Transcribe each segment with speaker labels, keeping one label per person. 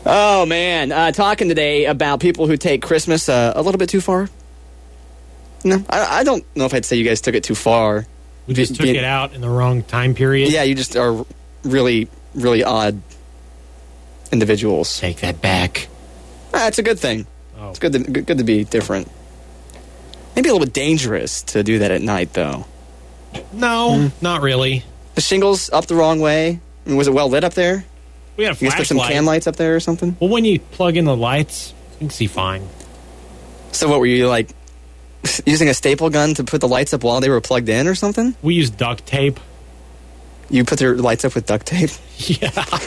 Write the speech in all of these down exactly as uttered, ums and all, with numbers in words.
Speaker 1: Oh, man. Uh, talking today about people who take Christmas uh, a little bit too far. No, I, I don't know if I'd say you guys took it too far.
Speaker 2: We just took Being, it out in the wrong time period?
Speaker 1: Yeah, you just are really, really odd individuals.
Speaker 2: Take that back.
Speaker 1: Ah, it's a good thing. Oh. It's good to, good, good to be different. Maybe a little bit dangerous to do that at night, though.
Speaker 2: No, mm. not really.
Speaker 1: The shingles up the wrong way? I mean, was it well lit up there?
Speaker 2: We had a flashlight.
Speaker 1: You guys put some can lights up there or something?
Speaker 2: Well, when you plug in the lights, you can see fine.
Speaker 1: So what, were you, like, using a staple gun to put the lights up while they were plugged in or something?
Speaker 2: We used duct tape.
Speaker 1: You put your lights up with duct tape?
Speaker 2: Yeah.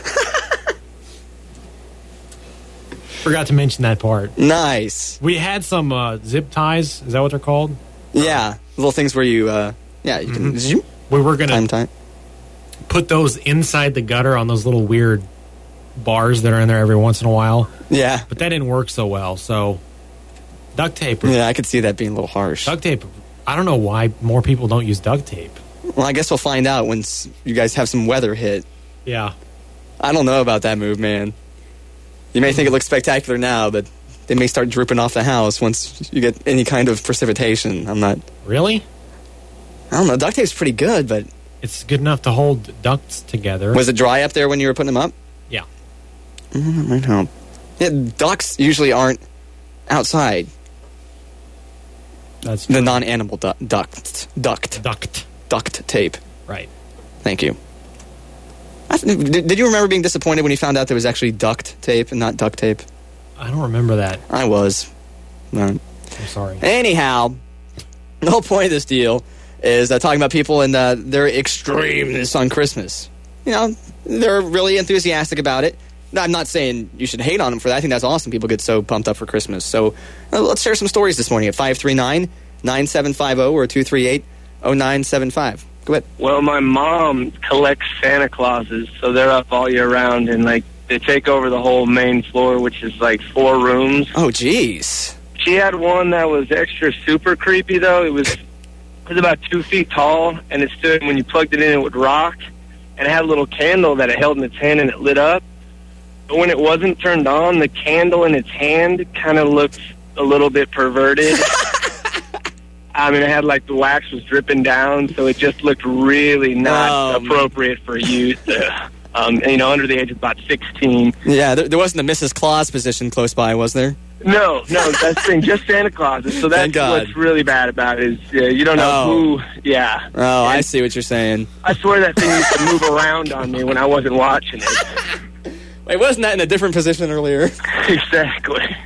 Speaker 2: Forgot to mention that part.
Speaker 1: Nice.
Speaker 2: We had some uh, zip ties. Is that what they're called?
Speaker 1: Yeah. Little things where you, uh, yeah, you can...
Speaker 2: Mm-hmm. We were going
Speaker 1: time, time.
Speaker 2: to put those inside the gutter on those little weird bars that are in there every once in a while.
Speaker 1: Yeah.
Speaker 2: But that didn't work so well, so duct tape.
Speaker 1: Yeah, I could see that being a little harsh.
Speaker 2: Duct tape. I don't know why more people don't use duct tape.
Speaker 1: Well, I guess we'll find out once you guys have some weather hit.
Speaker 2: Yeah.
Speaker 1: I don't know about that move, man. You may think it looks spectacular now, but they may start drooping off the house once you get any kind of precipitation. I'm not...
Speaker 2: Really?
Speaker 1: I don't know. Duct tape's pretty good, but...
Speaker 2: It's good enough to hold ducts together.
Speaker 1: Was it dry up there when you were putting them up?
Speaker 2: Yeah.
Speaker 1: Mm, that might help. Yeah, ducts usually aren't outside.
Speaker 2: That's true.
Speaker 1: The non-animal du- duct. Duct.
Speaker 2: Duct.
Speaker 1: Duct tape.
Speaker 2: Right.
Speaker 1: Thank you. I th- did, did you remember being disappointed when you found out there was actually duct tape and not duct tape?
Speaker 2: I don't remember that.
Speaker 1: I was. No.
Speaker 2: I'm sorry.
Speaker 1: Anyhow, the whole point of this deal is uh, talking about people and uh, their extremeness on Christmas. You know, they're really enthusiastic about it. I'm not saying you should hate on them for that. I think that's awesome. People get so pumped up for Christmas. So uh, let's share some stories this morning at five three nine, nine seven five zero or two three eight, zero nine seven five. Go ahead.
Speaker 3: Well, my mom collects Santa Clauses, so they're up all year round, and, like, they take over the whole main floor, which is, like, four rooms.
Speaker 1: Oh, jeez.
Speaker 3: She had one that was extra super creepy, though. It was... It was about two feet tall, and it stood, when you plugged it in, it would rock, and it had a little candle that it held in its hand, and it lit up. But when it wasn't turned on, the candle in its hand kind of looked a little bit perverted. I mean, it had, like, the wax was dripping down, so it just looked really not
Speaker 1: oh,
Speaker 3: appropriate for youth, uh, um, you know, under the age of about sixteen.
Speaker 1: Yeah, there, there wasn't a Missus Claus position close by, was there?
Speaker 3: No, no, that's the thing. Just Santa Clauses. So that's what's really bad about it is uh, you don't know
Speaker 1: oh.
Speaker 3: who. Yeah.
Speaker 1: Oh, and I see what you're saying.
Speaker 3: I swear that thing used to move around on me when I wasn't watching it.
Speaker 1: Wait, wasn't that in a different position earlier?
Speaker 3: Exactly.